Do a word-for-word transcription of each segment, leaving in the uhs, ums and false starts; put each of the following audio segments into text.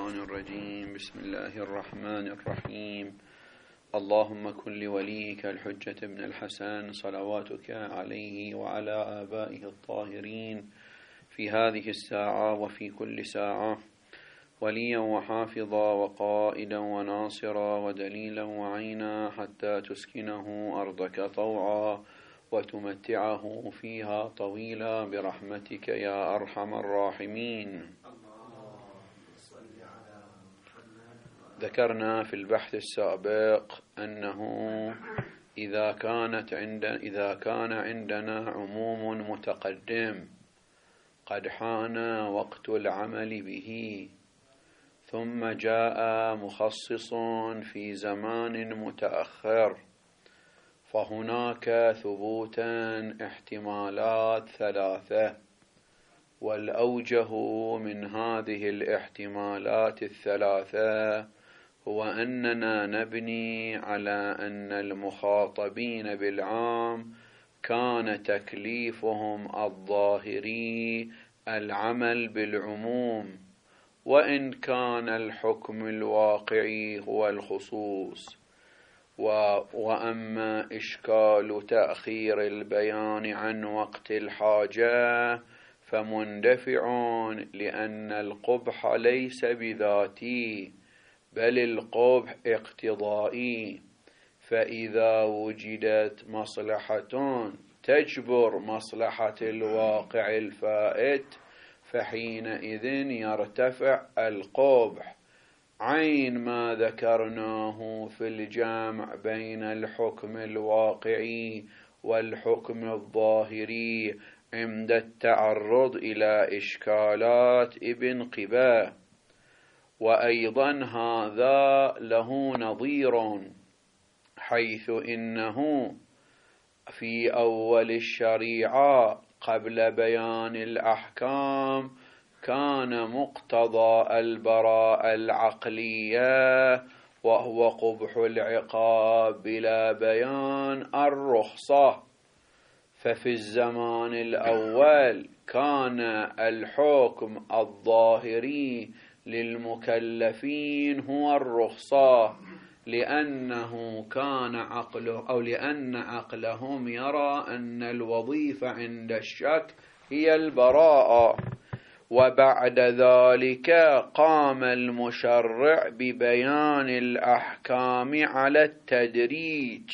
الشيطان الرجيم. بسم الله الرحمن الرحيم. اللهم كن لوليك الحجة ابن الحسن صلواتك عليه وعلى آبائه الطاهرين في هذه الساعة وفي كل ساعة وليا وحافظا وقائدا وناصرا ودليلا وعينا حتى تسكنه أرضك طوعا وتمتعه فيها طويلا برحمتك يا أرحم الراحمين. ذكرنا في البحث السابق أنه إذا كانت عند إذا كان عندنا عموم متقدم قد حان وقت العمل به، ثم جاء مخصص في زمان متأخر، فهناك ثبوتا احتمالات ثلاثة، والأوجه من هذه الاحتمالات الثلاثة هو أننا نبني على أن المخاطبين بالعام كان تكليفهم الظاهري العمل بالعموم، وإن كان الحكم الواقعي هو الخصوص. وأما إشكال تأخير البيان عن وقت الحاجة فمندفع، لأن القبح ليس بذاتي بل القبح اقتضائي، فإذا وجدت مصلحة تجبر مصلحة الواقع الفائت فحينئذ يرتفع القبح، عين ما ذكرناه في الجمع بين الحكم الواقعي والحكم الظاهري عند التعرض إلى إشكالات ابن قباء. وأيضا هذا له نظير، حيث إنه في أول الشريعة قبل بيان الأحكام كان مقتضى البراءة العقلية وهو قبح العقاب بلا بيان الرخصة، ففي الزمان الأول كان الحكم الظاهري للمكلفين هو الرخصة، لأنه كان عقله أو لأن عقلهم يرى أن الوظيفة عند الشك هي البراءة. وبعد ذلك قام المشرع ببيان الأحكام على التدريج،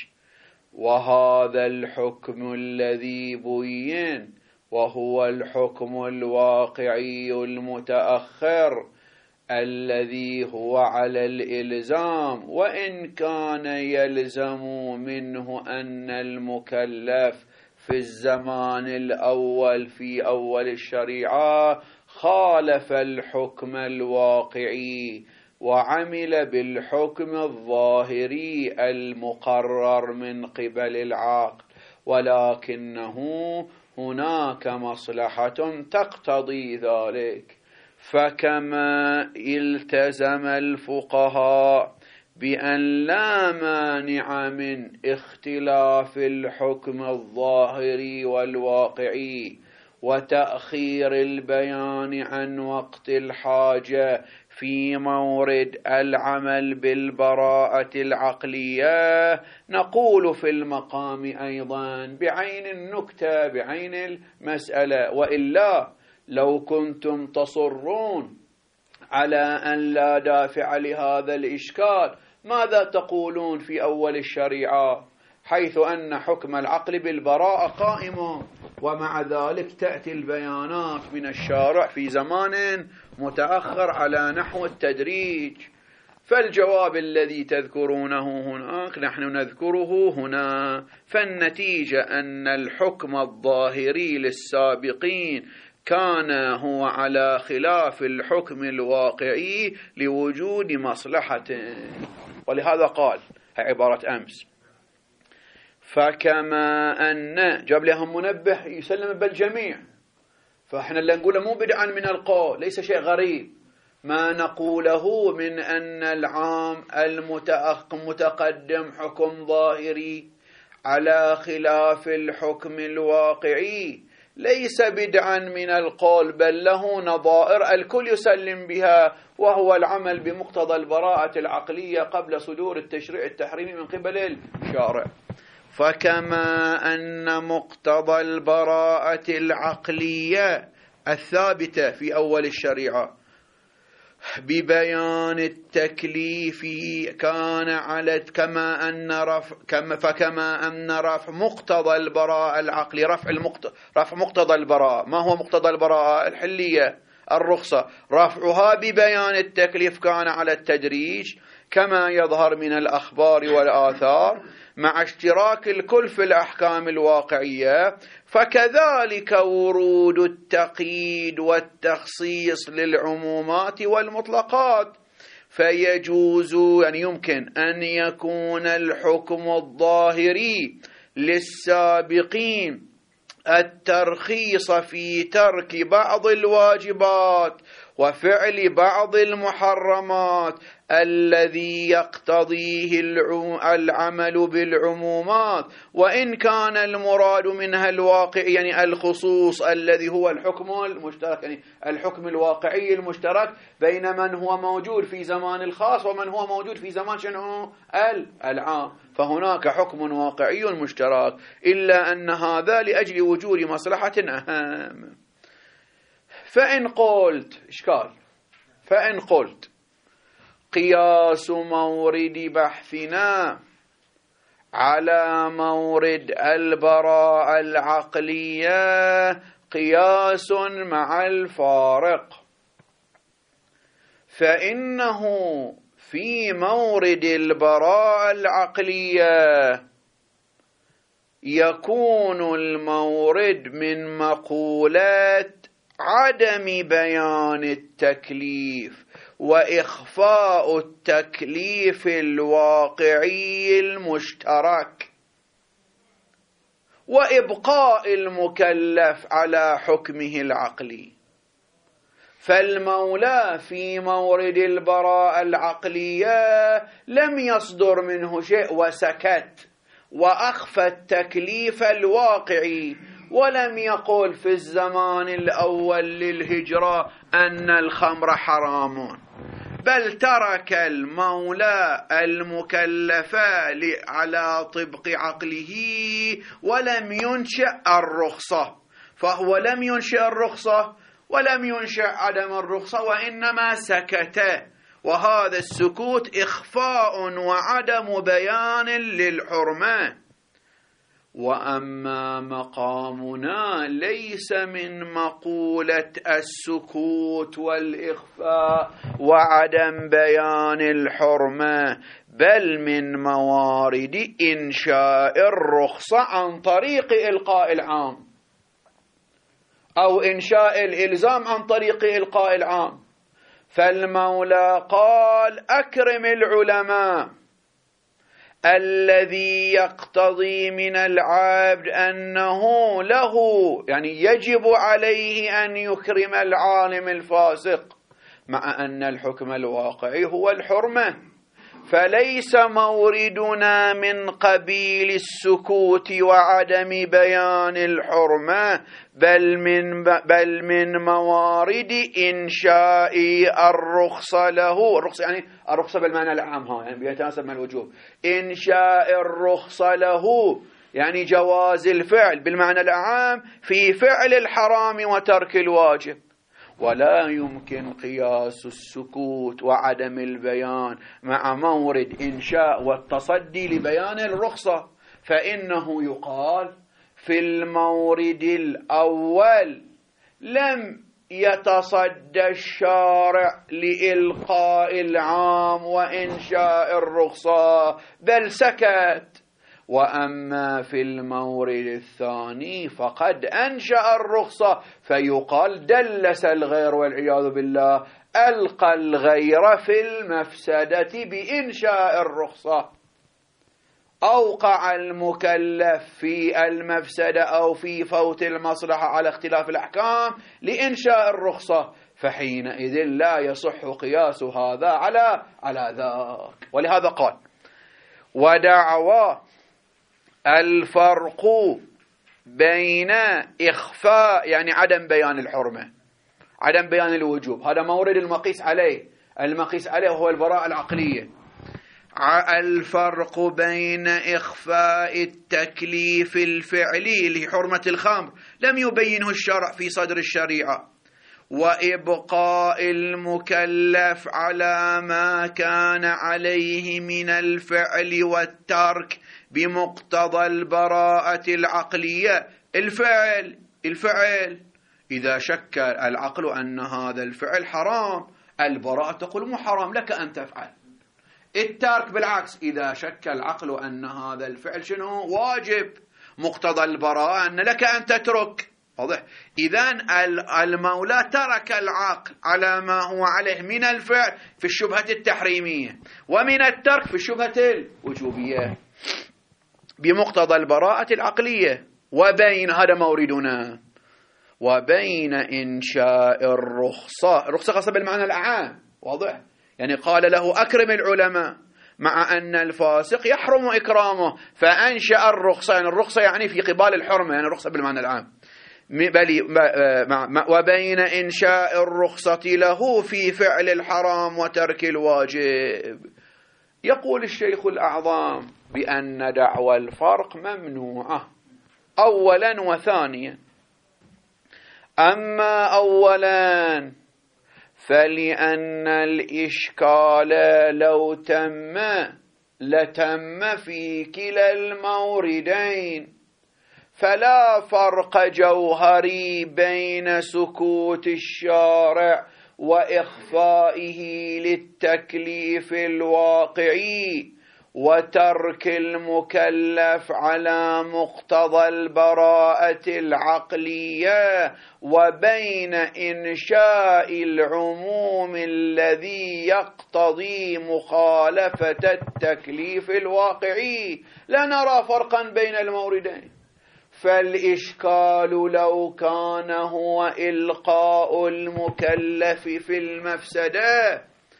وهذا الحكم الذي بين وهو الحكم الواقعي المتأخر الذي هو على الإلزام، وإن كان يلزم منه أن المكلف في الزمان الأول في أول الشريعة خالف الحكم الواقعي وعمل بالحكم الظاهري المقرر من قبل العقل، ولكنه هناك مصلحة تقتضي ذلك. فكما التزم الفقهاء بأن لا مانع من اختلاف الحكم الظاهري والواقعي وتأخير البيان عن وقت الحاجة في مورد العمل بالبراءة العقلية، نقول في المقام أيضا بعين النكتة بعين المسألة: وإلا لو كنتم تصرون على أن لا دافع لهذا الإشكال ماذا تقولون في أول الشريعة حيث أن حكم العقل بالبراءة قائم، ومع ذلك تأتي البيانات من الشارع في زمان متأخر على نحو التدريج؟ فالجواب الذي تذكرونه هناك نحن نذكره هنا، فالنتيجة أن الحكم الظاهري للسابقين كان هو على خلاف الحكم الواقعي لوجود مصلحة. ولهذا قال هي عبارة أمس: فكما أن جاب لهم منبه يسلم بالجميع، فإحنا اللي نقوله مو بدعا من القول، ليس شيء غريب، ما نقوله من أن العام المتقدم حكم ظاهري على خلاف الحكم الواقعي، ليس بدعا من القول بل له نظائر الكل يسلم بها، وهو العمل بمقتضى البراءة العقلية قبل صدور التشريع التحريمي من قبل الشارع. فكما أن مقتضى البراءة العقلية الثابتة في أول الشريعة ببيان التكليف كان على كما أن رفع كما فكما أن رفع مقتضى البراءة العقلي رفع المقت... رفع مقتضى البراءة. ما هو مقتضى البراءة؟ الحلية، الرخصة. رفعها ببيان التكليف كان على التدريج كما يظهر من الأخبار والآثار مع اشتراك الكل في الأحكام الواقعية، فكذلك ورود التقييد والتخصيص للعمومات والمطلقات. فيجوز يعني يمكن أن يكون الحكم الظاهري للسابقين الترخيص في ترك بعض الواجبات وفعل بعض المحرمات الذي يقتضيه العمل بالعمومات، وإن كان المراد منها الواقع يعني الخصوص الذي هو الحكم المشترك، يعني الحكم الواقعي المشترك بين من هو موجود في زمان الخاص ومن هو موجود في زمان شنو العام. فهناك حكم واقعي مشترك، إلا أن هذا لأجل وجود مصلحة أهم. فإن قلت إشكال فإن قلت قياس مورد بحثنا على مورد البراءة العقلية قياس مع الفارق، فإنه في مورد البراءة العقلية يكون المورد من مقولات عدم بيان التكليف وإخفاء التكليف الواقعي المشترك وإبقاء المكلف على حكمه العقلي. فالمولى في مورد البراءة العقلية لم يصدر منه شيء وسكت وأخفى التكليف الواقعي، ولم يقل في الزمان الأول للهجرة أن الخمر حرام، بل ترك المولى المكلف على طبق عقله ولم ينشأ الرخصة. فهو لم ينشأ الرخصة ولم ينشأ عدم الرخصة، وإنما سكت، وهذا السكوت إخفاء وعدم بيان للحرمة. وأما مقامنا ليس من مقولة السكوت والإخفاء وعدم بيان الحرمة، بل من موارد إنشاء الرخصة عن طريق إلقاء العام أو إنشاء الإلزام عن طريق إلقاء العام. فالمولى قال أكرم العلماء الذي يقتضي من العبد أنه له يعني يجب عليه أن يكرم العالم الفاسق، مع أن الحكم الواقعي هو الحرمة. فليس موردنا من قبيل السكوت وعدم بيان الحرمة، بل من بل من موارد إنشاء الرخصة له. الرخصة يعني الرخصة بالمعنى العام، ها يعني بيتناسب مع الوجوب. إنشاء الرخصة له يعني جواز الفعل بالمعنى العام في فعل الحرام وترك الواجب. ولا يمكن قياس السكوت وعدم البيان مع مورد إنشاء والتصدي لبيان الرخصة، فإنه يقال في المورد الأول لم يتصدى الشارع لإلقاء العام وإنشاء الرخصة بل سكت. وأما في المورد الثاني فقد أنشأ الرخصة، فيقال دلس الغير والعياذ بالله، ألقى الغير في المفسدة بإنشاء الرخصة، أوقع المكلف في المفسدة أو في فوت المصلحة على اختلاف الأحكام لإنشاء الرخصة، فحينئذ لا يصح قياس هذا على على ذاك. ولهذا قال ودعوى الفرق بين إخفاء يعني عدم بيان الحرمة، عدم بيان الوجوب، هذا مورد المقيس عليه. المقيس عليه هو البراءة العقلية. الفرق بين إخفاء التكليف الفعلي لحرمة الخمر لم يبينه الشرع في صدر الشريعة، وإبقاء المكلف على ما كان عليه من الفعل والترك بمقتضى البراءة العقلية. الفعل الفعل إذا شك العقل أن هذا الفعل حرام، البراءة تقول مو حرام لك أن تفعل. الترك بالعكس، إذا شك العقل أن هذا الفعل شنو واجب، مقتضى البراءة أن لك أن تترك. واضح؟ إذن المولى ترك العقل على ما هو عليه من الفعل في الشبهة التحريمية، ومن الترك في الشبهة الوجوبية بمقتضى البراءة العقلية. وبين، هذا موردنا، وبين إنشاء الرخصة، الرخصة خاصة بالمعنى الأعام. واضح؟ يعني قال له أكرم العلماء، مع أن الفاسق يحرم إكرامه، فأنشأ الرخصة، يعني الرخصة يعني في قبال الحرمة، يعني الرخصة بالمعنى العام. وبين إنشاء الرخصة له في فعل الحرام وترك الواجب. يقول الشيخ الأعظم بأن دعوى الفرق ممنوعة أولا وثانيا. أما أولا فلأن الإشكال لو تم لتم في كلا الموردين، فلا فرق جوهري بين سكوت الشارع وإخفائه للتكليف الواقعي وترك المكلف على مقتضى البراءة العقلية، وبين إنشاء العموم الذي يقتضي مخالفة التكليف الواقعي. لا نرى فرقا بين الموردين. فالإشكال لو كان هو إلقاء المكلف في المفسدة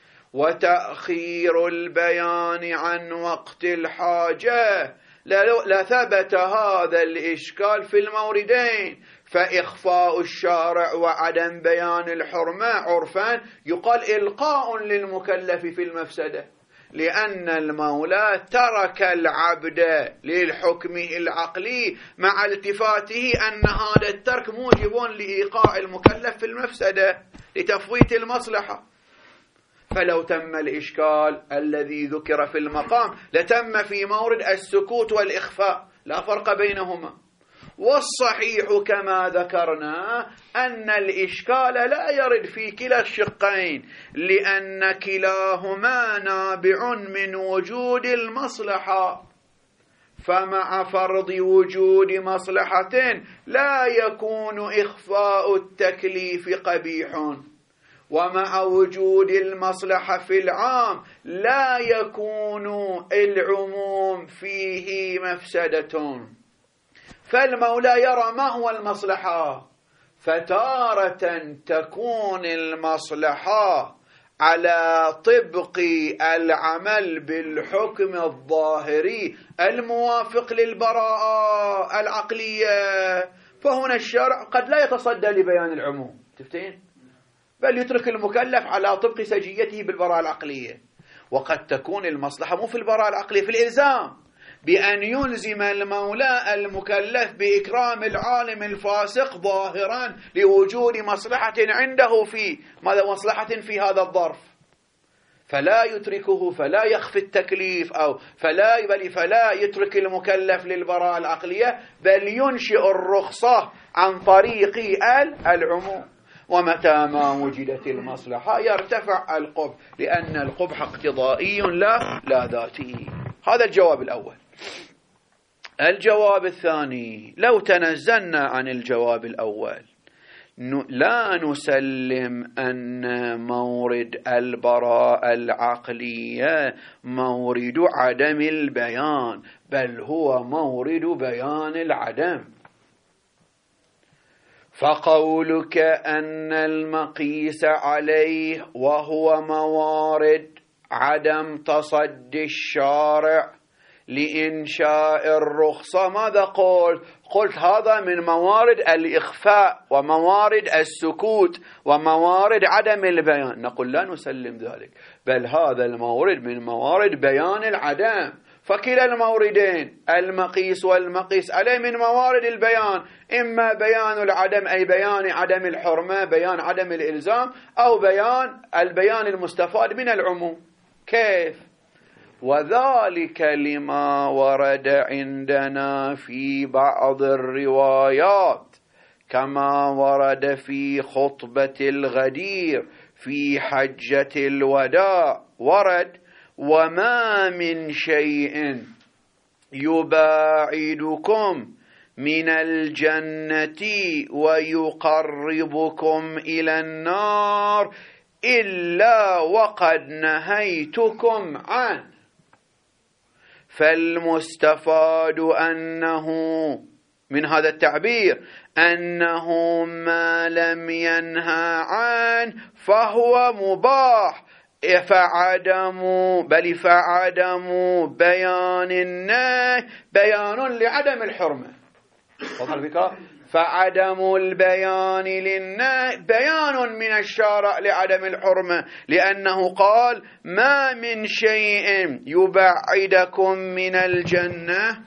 وتأخير البيان عن وقت الحاجة لثبت هذا الإشكال في الموردين. فإخفاء الشارع وعدم بيان الحرمة عرفا يقال إلقاء للمكلف في المفسدة، لأن المولى ترك العبد للحكم العقلي مع التفاته أن هذا الترك موجب لإيقاع المكلف في المفسدة لتفويت المصلحة. فلو تم الإشكال الذي ذكر في المقام لتم في مورد السكوت والإخفاء، لا فرق بينهما. والصحيح كما ذكرنا أن الإشكال لا يرد في كلا الشقين، لأن كلاهما نابع من وجود المصلحة. فمع فرض وجود مصلحة لا يكون إخفاء التكليف قبيح، ومع وجود المصلحة في العام لا يكون العموم فيه مفسدة. فالمولى يرى ما هو المصلحة، فتارة تكون المصلحة على طبق العمل بالحكم الظاهري الموافق للبراءة العقلية، فهنا الشرع قد لا يتصدى لبيان العموم، تفتين؟ بل يترك المكلف على طبق سجيته بالبراءة العقلية. وقد تكون المصلحة مو في البراءة العقلية، في الإلزام بأن يلزم المولى المكلف بإكرام العالم الفاسق ظاهرا لوجود مصلحة عنده في ماذا مصلحة في هذا الظرف، فلا يتركه، فلا يخفي التكليف أو فلا بل فلا يترك المكلف للبراءة العقلية، بل ينشئ الرخصة عن طريق العموم. ومتى ما وجدت المصلحة يرتفع القبح، لأن القبح اقتضائي لا لا ذاتي. هذا الجواب الأول. الجواب الثاني، لو تنزلنا عن الجواب الأول لا نسلم أن مورد البراءة العقلية مورد عدم البيان، بل هو مورد بيان العدم. فقولك أن المقيس عليه وهو موارد عدم تصدي الشارع لإنشاء الرخصة ماذا قلت؟ قلت هذا من موارد الإخفاء وموارد السكوت وموارد عدم البيان. نقول لا نسلم ذلك، بل هذا المورد من موارد بيان العدم. فكلا الموردين المقيس والمقيس عليه من موارد البيان، إما بيان العدم أي بيان عدم الحرمة، بيان عدم الإلزام، أو بيان البيان المستفاد من العموم. كيف؟ وذلك لما ورد عندنا في بعض الروايات كما ورد في خطبة الغدير في حجة الوداع، ورد: وما من شيء يباعدكم من الجنة ويقربكم إلى النار إلا وقد نهيتكم عنه. فالمستفاد أنه من هذا التعبير أنه ما لم ينهى عنه فهو مباح، فعدم بل فعدم بيان النهي بيان لعدم الحرمة. واضح الفكرة؟ فعدم البيان للنهي بيان من الشارع لعدم الحرمة، لأنه قال: ما من شيء يبعدكم من الجنة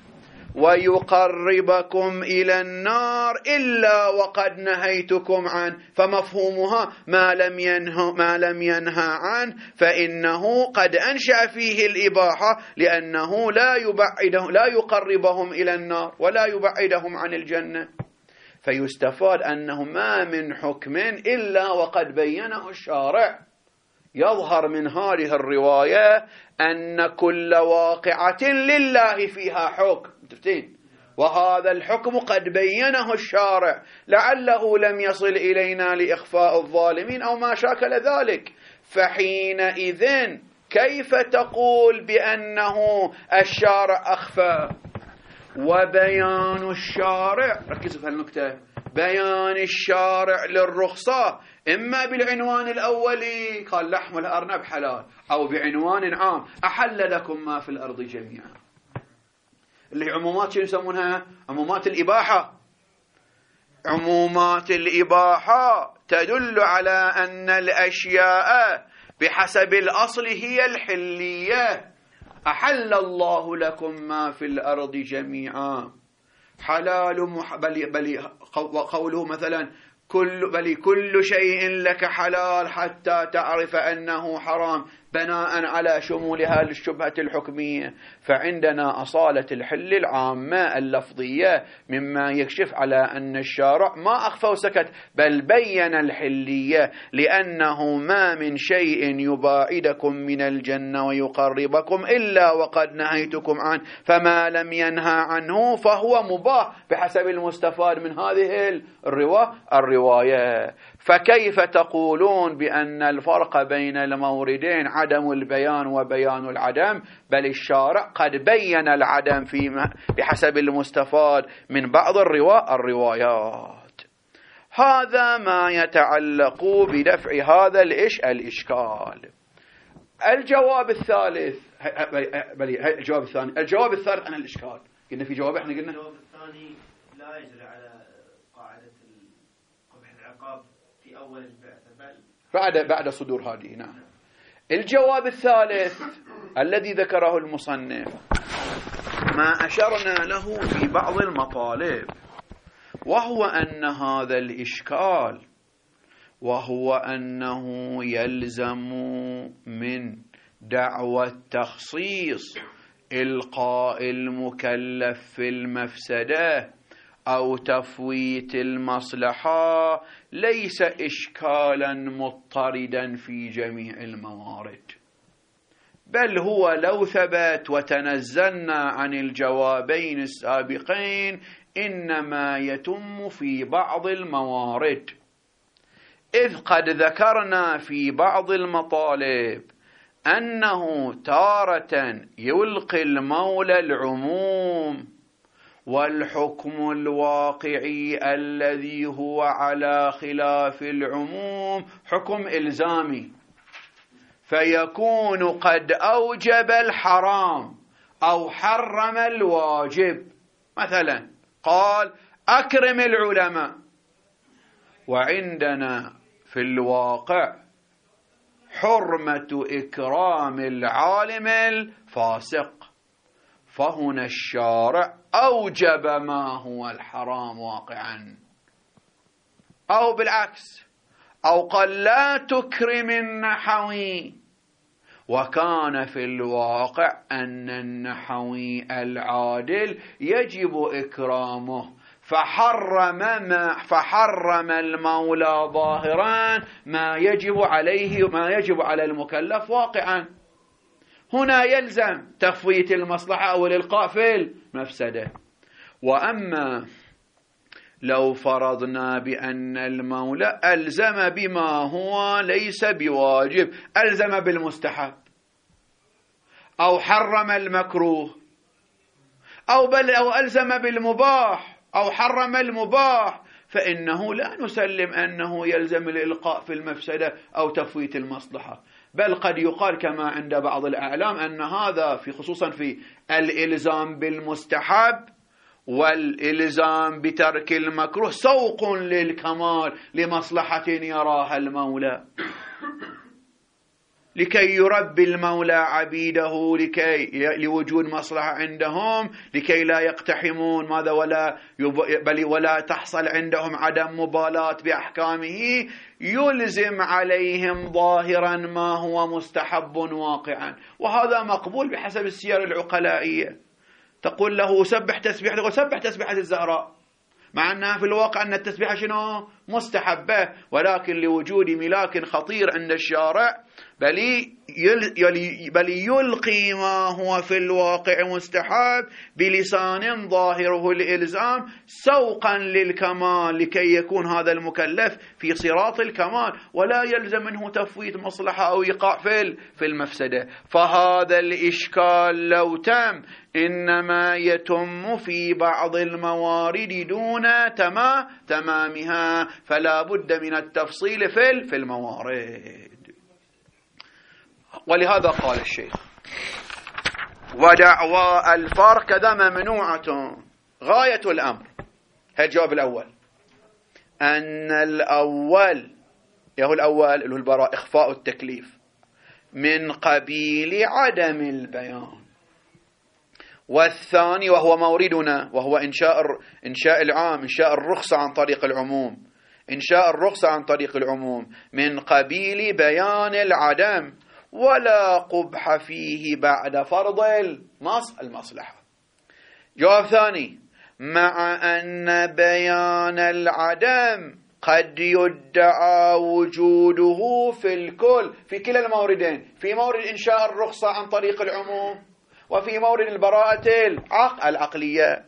ويقربكم إلى النار إلا وقد نهيتكم عنه. فمفهومها ما لم ينه ما لم ينهى عنه فإنه قد أنشأ فيه الإباحة، لأنه لا يبعده لا يقربهم إلى النار ولا يبعدهم عن الجنة. فيستفاد أنه ما من حكم إلا وقد بينه الشارع. يظهر من هذه الرواية أن كل واقعة لله فيها حكم، وهذا الحكم قد بينه الشارع، لعله لم يصل إلينا لإخفاء الظالمين أو ما شاكل ذلك. فحينئذ كيف تقول بأنه الشارع أخفى؟ وبيان الشارع، ركزوا في هالنكتة، بيان الشارع للرخصة إما بالعنوان الأولي قال لحم الأرنب حلال، أو بعنوان عام أحل لكم ما في الأرض جميعا، اللي عمومات شو يسمونها؟ عمومات الإباحة. عمومات الإباحة تدل على أن الأشياء بحسب الأصل هي الحلية. أحل الله لكم ما في الأرض جميعا حلال مح... بل... بل... قوله مثلا كل بل كل شيء لك حلال حتى تعرف أنه حرام، بناء على شمولها للشبهة الحكمية. فعندنا أصالة الحل العامة اللفظية مما يكشف على أن الشارع ما أخفى وسكت، بل بين الحلية، لأنه ما من شيء يباعدكم من الجنة ويقربكم إلا وقد نهيتكم عنه، فما لم ينهى عنه فهو مباح بحسب المستفاد من هذه الرواية. فكيف تقولون بأن الفرق بين الموردين عدم البيان وبيان العدم؟ بل الشارع قد بين العدم فيما بحسب المستفاد من بعض الروايات. هذا ما يتعلق بدفع هذا الإش الإشكال. الجواب الثالث بل الجواب الثاني الجواب الثالث عن الإشكال. قلنا في جواب احنا قلنا الجواب الثاني لا يجري على قاعدة قبح العقاب في أول البعثة بل بعد بعد صدور هذه. نعم. الجواب الثالث الذي ذكره المصنف ما أشرنا له في بعض المطالب، وهو أن هذا الإشكال وهو أنه يلزم من دعوى التخصيص إلقاء المكلف في المفسدة أو تفويت المصلحة ليس إشكالا مضطردا في جميع الموارد، بل هو لو ثبت وتنزلنا عن الجوابين السابقين إنما يتم في بعض الموارد، إذ قد ذكرنا في بعض المطالب أنه تارة يلقي المولى العموم والحكم الواقعي الذي هو على خلاف العموم حكم إلزامي، فيكون قد أوجب الحرام أو حرم الواجب. مثلا قال أكرم العلماء، وعندنا في الواقع حرمة إكرام العالم الفاسق، فهنا الشارع أوجب ما هو الحرام واقعا. أو بالعكس، أو قال لا تكرم النحوي، وكان في الواقع أن النحوي العادل يجب إكرامه، فحرم ما فحرم المولى ظاهرا ما يجب عليه ما يجب على المكلف واقعا. هنا يلزم تفويت المصلحة أو الإلقاء في المفسدة. وأما لو فرضنا بأن المولى ألزم بما هو ليس بواجب، ألزم بالمستحب أو حرم المكروه، أو بل أو ألزم بالمباح أو حرم المباح، فإنه لا نسلم أنه يلزم الإلقاء في المفسدة أو تفويت المصلحة، بل قد يقال كما عند بعض الأعلام أن هذا في خصوصا في الإلزام بالمستحب والإلزام بترك المكروه سوق للكمال لمصلحة يراها المولى، لكي يربي المولى عبيده، لكي لوجود مصلحة عندهم، لكي لا يقتحمون ماذا ولا بل ولا تحصل عندهم عدم مبالاة بأحكامه، يلزم عليهم ظاهرا ما هو مستحب واقعا. وهذا مقبول بحسب السير العقلائية. تقول له سبح تسبيح، تقول سبح تسبيحة الزهراء، مع أنها في الواقع أن التسبيحة شنو؟ مستحبة، ولكن لوجود ملاك خطير عند الشارع بل بل يلقي ما هو في الواقع مستحب بلسان ظاهره الإلزام سوقا للكمال، لكي يكون هذا المكلف في صراط الكمال ولا يلزم منه تفويت مصلحة أو إيقاع في المفسدة. فهذا الإشكال لو تم إنما يتم في بعض الموارد دون تمامها، فلا بد من التفصيل في الموارد. ولهذا قال الشيخ ودعوى الفرق كذا ممنوعة. غاية الأمر، هذا الجواب الأول، أن الأول يهو الأول اللي هو البراء إخفاء التكليف من قبيل عدم البيان، والثاني وهو موردنا وهو إنشاء إنشاء العام، إنشاء الرخصة عن طريق العموم، إنشاء الرخصة عن طريق العموم من قبيل بيان العدم، ولا قبح فيه بعد فرض المصلحة. جواب ثاني، مع أن بيان العدم قد يدعى وجوده في الكل، في كلا الموردين، في مورد إنشاء الرخصة عن طريق العموم وفي مورد البراءة العقلية.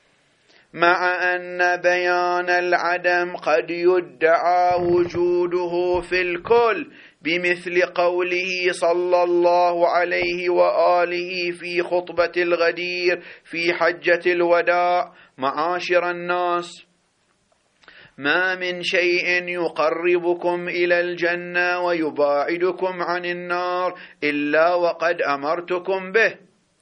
مع أن بيان العدم قد يدعى وجوده في الكل بمثل قوله صلى الله عليه وآله في خطبة الغدير في حجة الوداع: معاشر الناس، ما من شيء يقربكم إلى الجنة ويباعدكم عن النار إلا وقد أمرتكم به،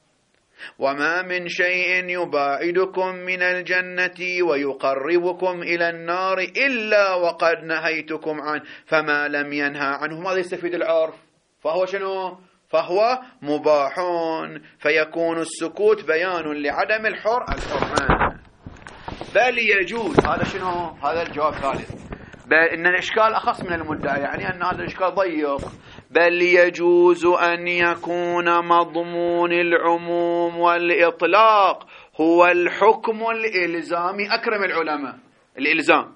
وما من شيء يباعدكم من الجنة ويقربكم إلى النار إلا وقد نهيتكم عنه، فما لم ينهى عنه ماذا يستفيد العرف؟ فهو شنو؟ فهو مباح، فيكون السكوت بيان لعدم الحر الحرمة. بل يجوز، هذا شنو؟ هذا الجواب الثالث، بل إن الإشكال أخص من المدعي، يعني أن هذا الإشكال ضيق. بل يجوز أن يكون مضمون العموم والإطلاق هو الحكم الإلزامي، أكرم العلماء الإلزام،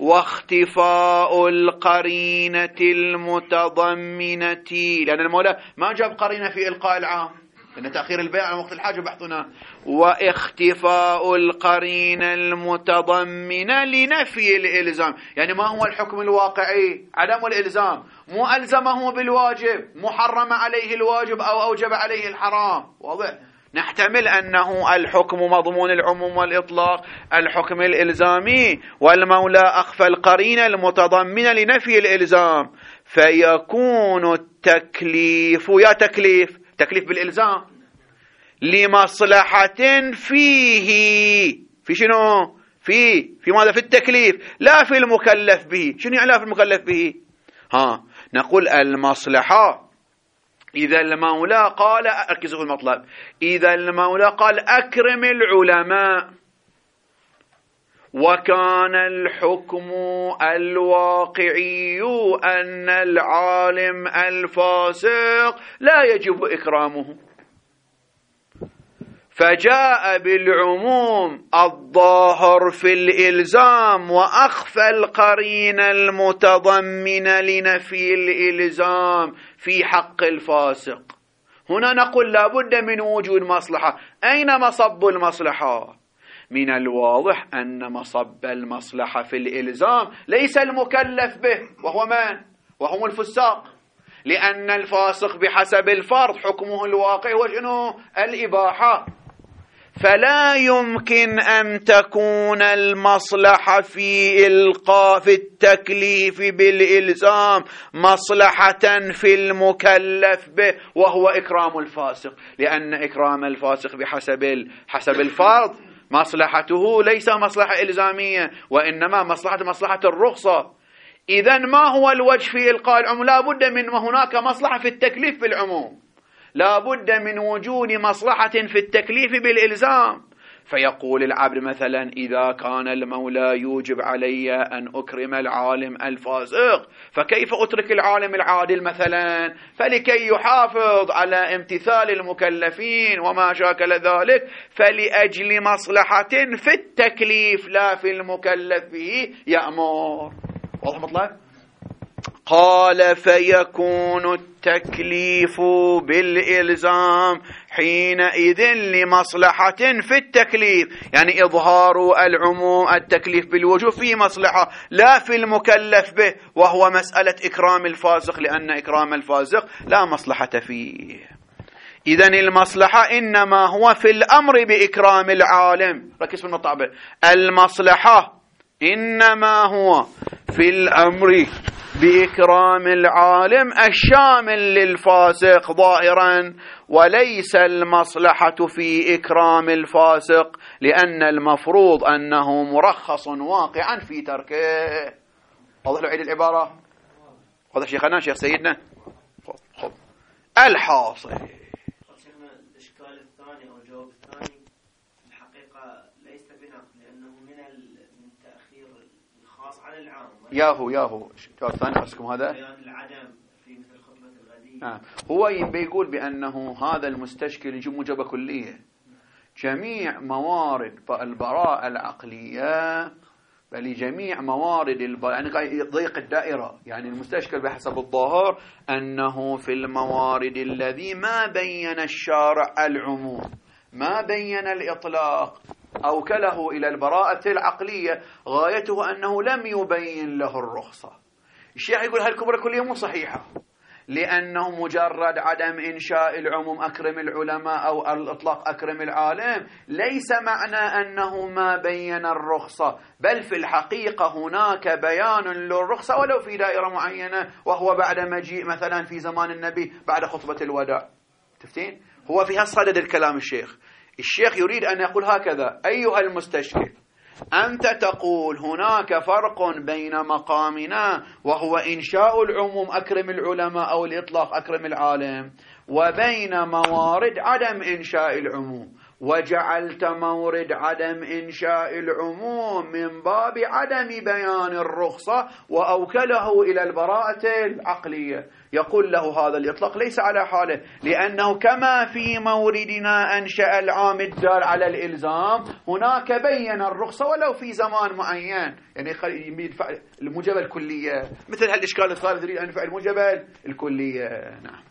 واختفاء القرينة المتضمنة، لأن المولى ما جاب قرينة في إلقاء العام، لأن تأخير البيع على وقت الحاجة بحثنا، واختفاء القرينة المتضمنة لنفي الإلزام. يعني ما هو الحكم الواقعي؟ عدم الإلزام، مو ألزمه بالواجب، محرم عليه الواجب أو أوجب عليه الحرام. واضح؟ نحتمل أنه الحكم مضمون العموم والإطلاق الحكم الإلزامي، والمولى أخفى القرينة المتضمنة لنفي الإلزام، فيكون التكليف، يا تكليف تكليف بالإلزام لمصلحة فيه، في شنو؟ في في ماذا؟ في التكليف، لا في المكلف به. شنو يعني لا في المكلف به؟ ها نقول المصلحة إذا المولى قال، أركزوا في المطلب، إذا المولى قال أكرم العلماء، وكان الحكم الواقعي أن العالم الفاسق لا يجب إكرامه، فجاء بالعموم الظاهر في الإلزام وأخفى القرين المتضمن لنفي الإلزام في حق الفاسق. هنا نقول لا بد من وجود مصلحة. أين مصب المصلحة؟ من الواضح أن مصب المصلحة في الإلزام ليس المكلف به، وهو من؟ وهم الفساق، لأن الفاسق بحسب الفرض حكمه الواقع وشنو؟ الإباحة. فلا يمكن أن تكون المصلحة في إلقاء في التكليف بالإلزام مصلحة في المكلف به وهو إكرام الفاسق، لأن إكرام الفاسق بحسب حسب الفرض مصلحته ليس مصلحة إلزامية، وإنما مصلحة مصلحة الرخصة. إذن ما هو الوجه في إلقاء العموم؟ لا بد من هناك مصلحة في التكليف بالعموم، لا بد من وجود مصلحة في التكليف بالإلزام. فيقول العبد مثلا إذا كان المولى يوجب علي أن أكرم العالم الفاسق، فكيف أترك العالم العادل مثلا؟ فلكي يحافظ على امتثال المكلفين وما شاكل ذلك، فلأجل مصلحة في التكليف لا في المكلف به يأمر. واضح مطلب؟ قال فيكون التكليف بالإلزام حينئذ لمصلحة في التكليف، يعني إظهار العموم التكليف بالوجوب في مصلحة لا في المكلف به، وهو مسألة إكرام الفاسق، لأن إكرام الفاسق لا مصلحة فيه. إذن المصلحة إنما هو في الأمر بإكرام العالم. ركز في المطابع، المصلحة إنما هو في الأمر بإكرام العالم الشامل للفاسق ظاهرا، وليس المصلحة في إكرام الفاسق، لأن المفروض أنه مرخص واقعا في تركه. واضح؟ عيد العبارة. واضح شيخنا شيخ سيدنا؟ خب الحاصل الإشكال الثاني أو الجواب الثاني الحقيقة ليس بنقل، لأنه من من تأخير الخاص عن العام. ياهو ياهو الجواب الثاني قصدكم هذا؟ بيان العدم في مثل خطبة الغدير. آه. هو بيقول بأنه هذا المستشكل يجب موجبة كلية. جميع موارد البراءة العقلية، بل جميع موارد البراءة، يعني ضيق الدائرة، يعني المستشكل بحسب الظاهر أنه في الموارد الذي ما بين الشارع العموم، ما بين الإطلاق، أوكله إلى البراءة العقلية، غايته أنه لم يبين له الرخصة. الشيخ يقول هالكبرى كلية مو صحيحة، لأنه مجرد عدم إنشاء العموم أكرم العلماء أو الإطلاق أكرم العالم ليس معنى أنه ما بين الرخصة، بل في الحقيقة هناك بيان للرخصة ولو في دائرة معينة، وهو بعد مجيء مثلا في زمان النبي بعد خطبة الوداع. تفتين؟ هو في هالصدد الكلام الشيخ. الشيخ يريد أن يقول هكذا: أيها المستشكل، أنت تقول هناك فرق بين مقامنا وهو إنشاء العموم أكرم العلماء أو الإطلاق أكرم العالم، وبين موارد عدم إنشاء العموم، وجعلت مورد عدم إنشاء العموم من باب عدم بيان الرخصة وأوكله إلى البراءة العقلية. يقول له هذا الإطلاق ليس على حاله، لأنه كما في موردنا أنشأ العام الدال على الإلزام، هناك بين الرخصة ولو في زمان معين، يعني الموجبة الكلية. مثل هالإشكال الثالث يريد أن يفعل الموجبة الكلية. نعم.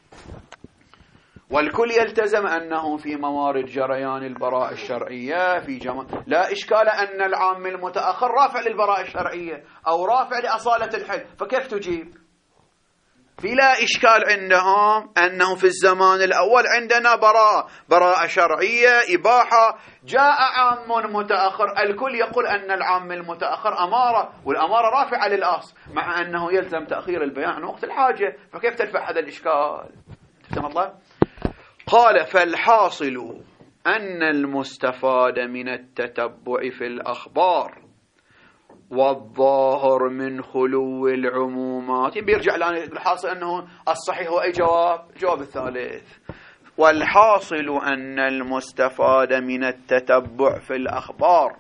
والكل يلتزم أنه في موارد جريان البراءة الشرعية في جمع لا إشكال أن العام المتأخر رافع للبراءة الشرعية أو رافع لأصالة الحل، فكيف تجيب؟ في لا إشكال عندهم أنه في الزمان الأول عندنا براءة براءة شرعية إباحة، جاء عام متأخر، الكل يقول أن العام المتأخر أمارة، والأمارة رافعة للأصل، مع أنه يلزم تأخير البيان عن وقت الحاجة، فكيف تدفع هذا الإشكال؟ تفهم الله؟ قال فالحاصل أن المستفاد من التتبع في الأخبار والظاهر من خلو العمومات، بيرجع الآن الحاصل أنه الصحيح هو أي جواب؟ الجواب الثالث. والحاصل أن المستفاد من التتبع في الأخبار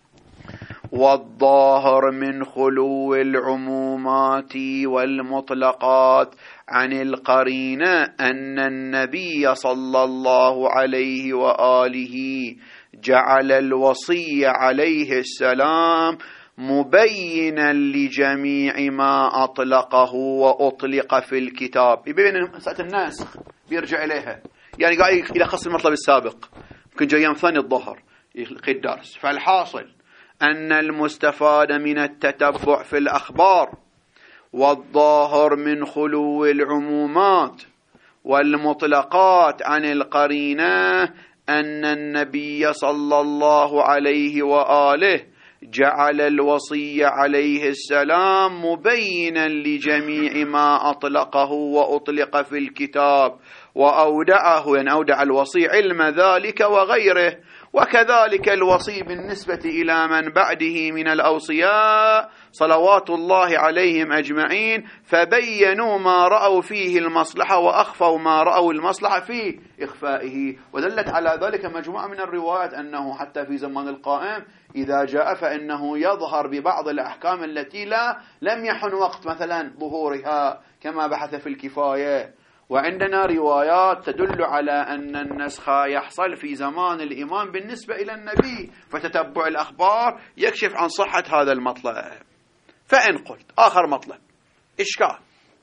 والظاهر من خلو العمومات والمطلقات عن القرينة أن النبي صلى الله عليه وآله جعل الوصي عليه السلام مبينا لجميع ما أطلقه وأطلق في الكتاب. يبين مسألة الناسخ بيرجع إليها، يعني قاعد يلخص المطلب السابق، ممكن جاي يوم ثاني الظهر يلقي الدرس. فالحاصل أن المستفاد من التتبع في الأخبار والظاهر من خلو العمومات والمطلقات عن القرينة أن النبي صلى الله عليه وآله جعل الوصي عليه السلام مبينا لجميع ما أطلقه وأطلق في الكتاب وأودعه، يعني أودع الوصي علم ذلك وغيره. وكذلك الوصي بالنسبة إلى من بعده من الأوصياء صلوات الله عليهم أجمعين، فبينوا ما رأوا فيه المصلحة وأخفوا ما رأوا المصلحة في إخفائه. ودلت على ذلك مجموعة من الروايات أنه حتى في زمان القائم إذا جاء فإنه يظهر ببعض الأحكام التي لا لم يحن وقت مثلا ظهورها كما بحث في الكفاية. وعندنا روايات تدل على أن النسخ يحصل في زمان الإمام بالنسبة إلى النبي، فتتبع الأخبار يكشف عن صحة هذا المطلب. فإن قلت آخر مطلب إشكال،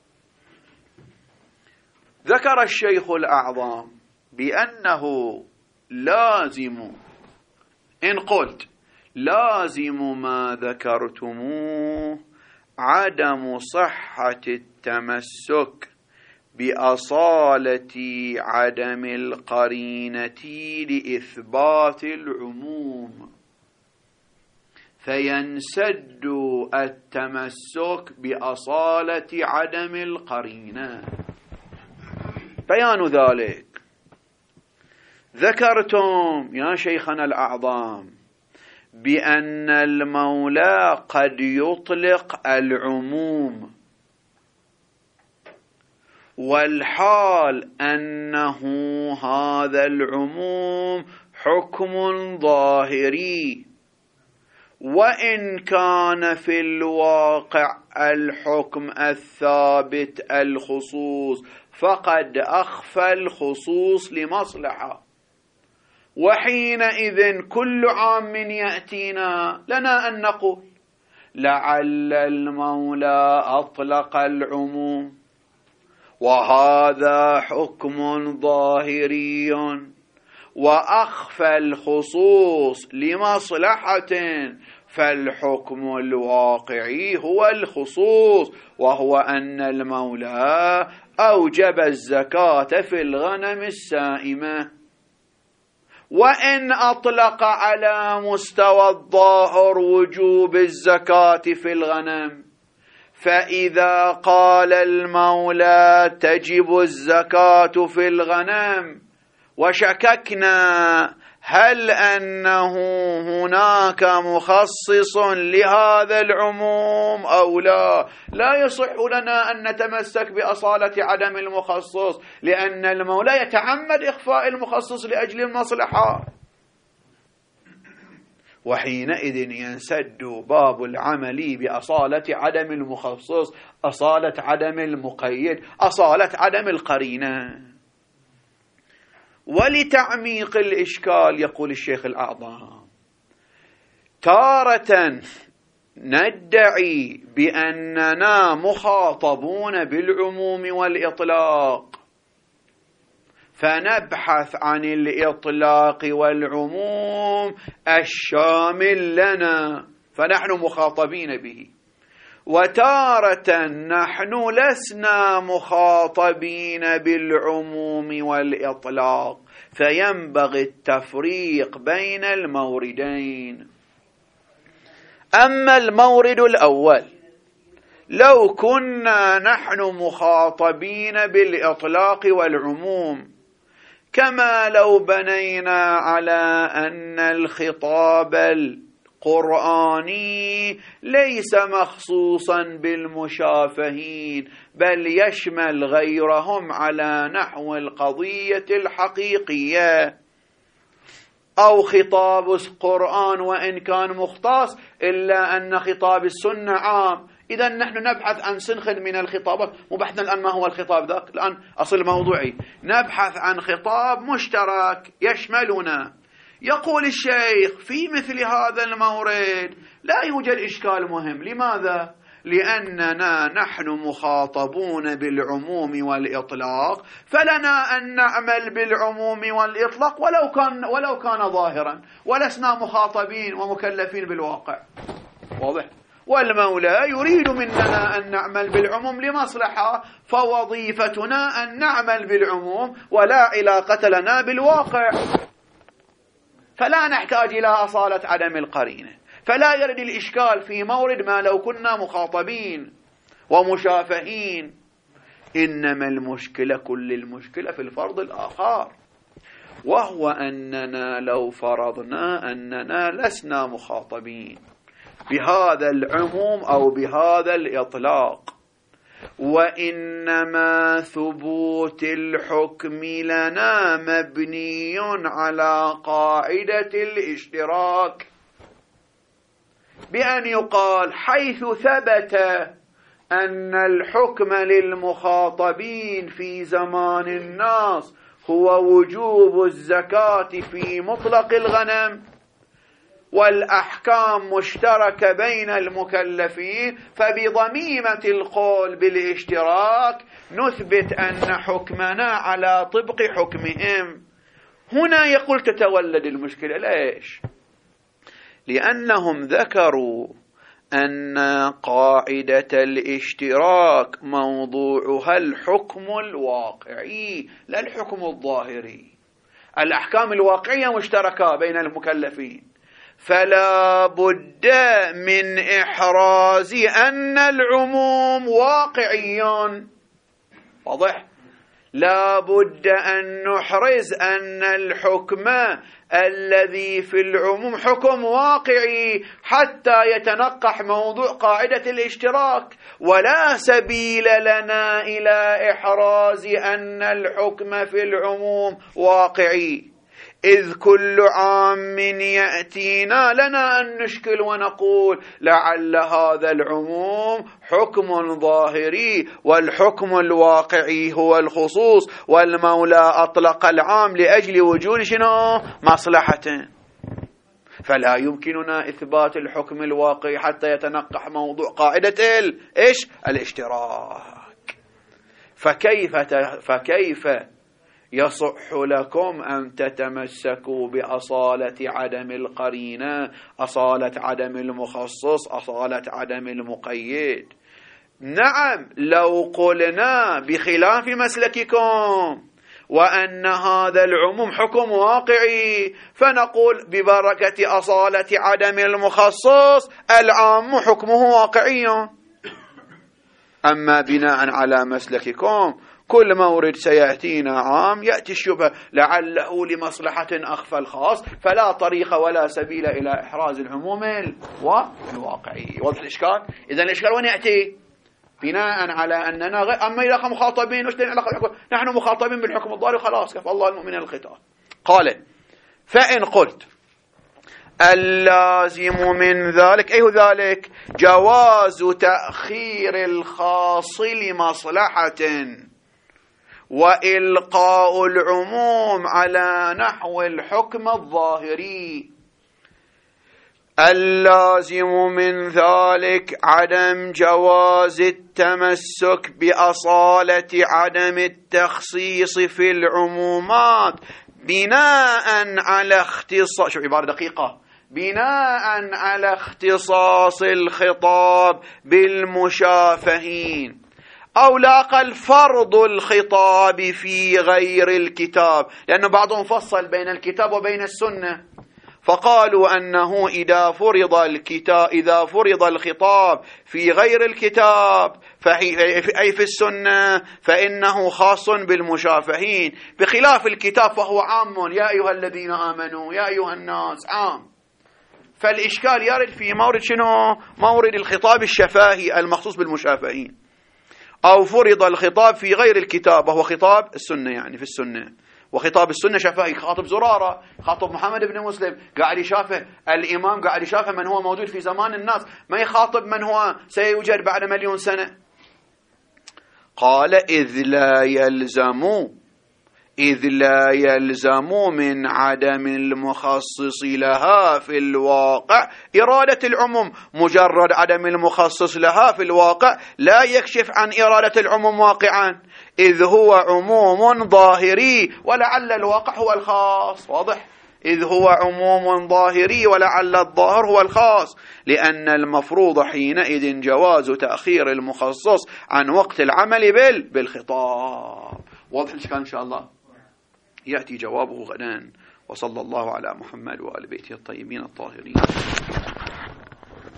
ذكر الشيخ الأعظم بأنه لازم، إن قلت لازم ما ذكرتموه عدم صحة التمسك بأصالة عدم القرينة لإثبات العموم، فينسد التمسك بأصالة عدم القرينة. بيان ذلك ذكرتم يا شيخنا الأعظم بأن المولى قد يطلق العموم، والحال أنه هذا العموم حكم ظاهري، وإن كان في الواقع الحكم الثابت الخصوص، فقد أخفى الخصوص لمصلحة. وحينئذ كل عام يأتينا لنا أن نقول لعل المولى أطلق العموم وهذا حكم ظاهري وأخفى الخصوص لمصلحة، فالحكم الواقعي هو الخصوص، وهو أن المولى أوجب الزكاة في الغنم السائمة. وإن أطلق على مستوى الظاهر وجوب الزكاة في الغنم، فإذا قال المولى تجب الزكاة في الغنم وشككنا هل أنه هناك مخصص لهذا العموم أو لا، لا يصح لنا أن نتمسك بأصالة عدم المخصص، لأن المولى يتعمد إخفاء المخصص لأجل المصلحة. وحينئذ ينسد باب العمل بأصالة عدم المخصص، أصالة عدم المقيد، أصالة عدم القرينة. ولتعميق الإشكال يقول الشيخ الأعظم تارة ندعي بأننا مخاطبون بالعموم والإطلاق، فنبحث عن الإطلاق والعموم الشامل لنا، فنحن مخاطبين به. وتارة نحن لسنا مخاطبين بالعموم والإطلاق، فينبغي التفريق بين الموردين. أما المورد الأول، لو كنا نحن مخاطبين بالإطلاق والعموم كما لو بنينا على أن الخطاب القرآني ليس مخصوصا بالمشافهين بل يشمل غيرهم على نحو القضية الحقيقية، أو خطاب القرآن وإن كان مختص إلا أن خطاب السنة عام. إذا نحن نبحث عن سنخ من الخطابات، مو بحثنا الآن ما هو الخطاب ذاك، الآن أصل موضوعي، نبحث عن خطاب مشترك يشملنا. يقول الشيخ في مثل هذا المورد لا يوجد إشكال مهم. لماذا؟ لأننا نحن مخاطبون بالعموم والإطلاق، فلنا أن نعمل بالعموم والإطلاق ولو كان ولو كان ظاهرا، ولسنا مخاطبين ومكلفين بالواقع. واضح؟ والمولى يريد مننا أن نعمل بالعموم لمصلحة، فوظيفتنا أن نعمل بالعموم ولا علاقة لنا بالواقع، فلا نحتاج إلى أصالة عدم القرينة. فلا يرد الإشكال في مورد ما لو كنا مخاطبين ومشافهين، إنما المشكلة كل المشكلة في الفرض الآخر، وهو أننا لو فرضنا أننا لسنا مخاطبين بهذا العموم أو بهذا الإطلاق، وإنما ثبوت الحكم لنا مبني على قاعدة الاشتراك، بأن يقال حيث ثبت أن الحكم للمخاطبين في زمان الناس هو وجوب الزكاة في مطلق الغنم، والأحكام مشتركة بين المكلفين، فبضميمة القول بالاشتراك نثبت أن حكمنا على طبق حكمهم. هنا يقول تتولد المشكلة. ليش؟ لأنهم ذكروا أن قاعدة الاشتراك موضوعها الحكم الواقعي لا الحكم الظاهري. الأحكام الواقعية مشتركة بين المكلفين، فلا بد من إحراز أن العموم واقعيون. واضح؟ لا بد أن نحرز أن الحكم الذي في العموم حكم واقعي حتى يتنقح موضوع قاعدة الاشتراك، ولا سبيل لنا إلى إحراز أن الحكم في العموم واقعي، إذ كل عام يأتينا لنا أن نشكل ونقول لعل هذا العموم حكم ظاهري والحكم الواقعي هو الخصوص، والمولى أطلق العام لأجل وجود شنو؟ مصلحته. فلا يمكننا إثبات الحكم الواقعي حتى يتنقح موضوع قاعدة إيش؟ الاشتراك. فكيف فكيف يصح لكم أن تتمسكوا بأصالة عدم القرينة، أصالة عدم المخصص، أصالة عدم المقيد؟ نعم، لو قلنا بخلاف مسلككم وأن هذا العموم حكم واقعي فنقول ببركة أصالة عدم المخصص العام حكمه واقعي. أما بناء على مسلككم كل مورد سيأتينا عام يأتي الشبهة لعله لمصلحة أخفى الخاص، فلا طريق ولا سبيل إلى إحراز العموم الواقعي. واضح الإشكال؟ إذن الإشكال وين يأتي؟ بناء على أننا غير أما إذا مخاطبين وش نحن مخاطبين بالحكم الظاهري خلاص كفى الله المؤمن القتال. قال فإن قلت اللازم من ذلك أي ذلك جواز تأخير الخاص لمصلحة وإلقاء العموم على نحو الحكم الظاهري. اللازم من ذلك عدم جواز التمسك بأصالة عدم التخصيص في العمومات بناء على اختصاص، شوف عبارة دقيقة، بناء على اختصاص الخطاب بالمشافهين، أو لا أقل فرض الخطاب في غير الكتاب، لأن بعضهم فصل بين الكتاب وبين السنة، فقالوا أنه إذا فرض الكتاب إذا فرض الخطاب في غير الكتاب أي في السنة فإنه خاص بالمشافهين، بخلاف الكتاب فهو عام، يا أيها الذين آمنوا يا أيها الناس، عام. فالإشكال يرد في مورد شنو؟ مورد الخطاب الشفاهي المخصوص بالمشافهين. أو فرض الخطاب في غير الكتاب وهو خطاب السنة، يعني في السنة، وخطاب السنة شفاهي، خاطب زرارة، خاطب محمد بن مسلم، قاعد يشافه الإمام، قاعد يشافه من هو موجود في زمان الناس، ما يخاطب من هو سيوجد بعد مليون سنة. قال إذ لا يلزم إذ لا يلزم من عدم المخصص لها في الواقع إرادة العموم. مجرد عدم المخصص لها في الواقع لا يكشف عن إرادة العموم واقعا، إذ هو عموم ظاهري ولعل الواقع هو الخاص. واضح؟ إذ هو عموم ظاهري ولعل الظاهر هو الخاص، لأن المفروض حينئذ جواز تأخير المخصص عن وقت العمل بال بالخطاب. واضح الإشكال إن شاء الله؟ يأتي جوابه غدا. وصلى الله على محمد وآل بيته الطيبين الطاهرين.